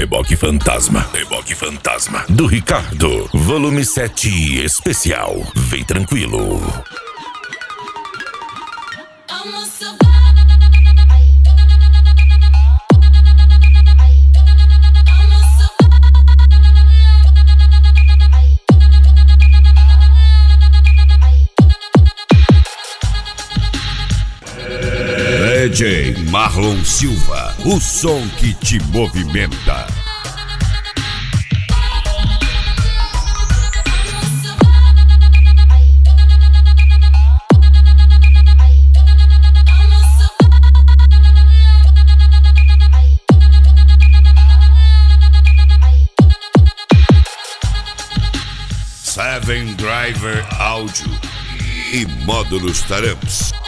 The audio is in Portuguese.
Reboque Fantasma. Reboque Fantasma. Do Ricardo. Volume 7 especial. Vem tranquilo. DJ Marlon Silva, o som que te movimenta. Seven Driver Áudio e Módulos Taramps.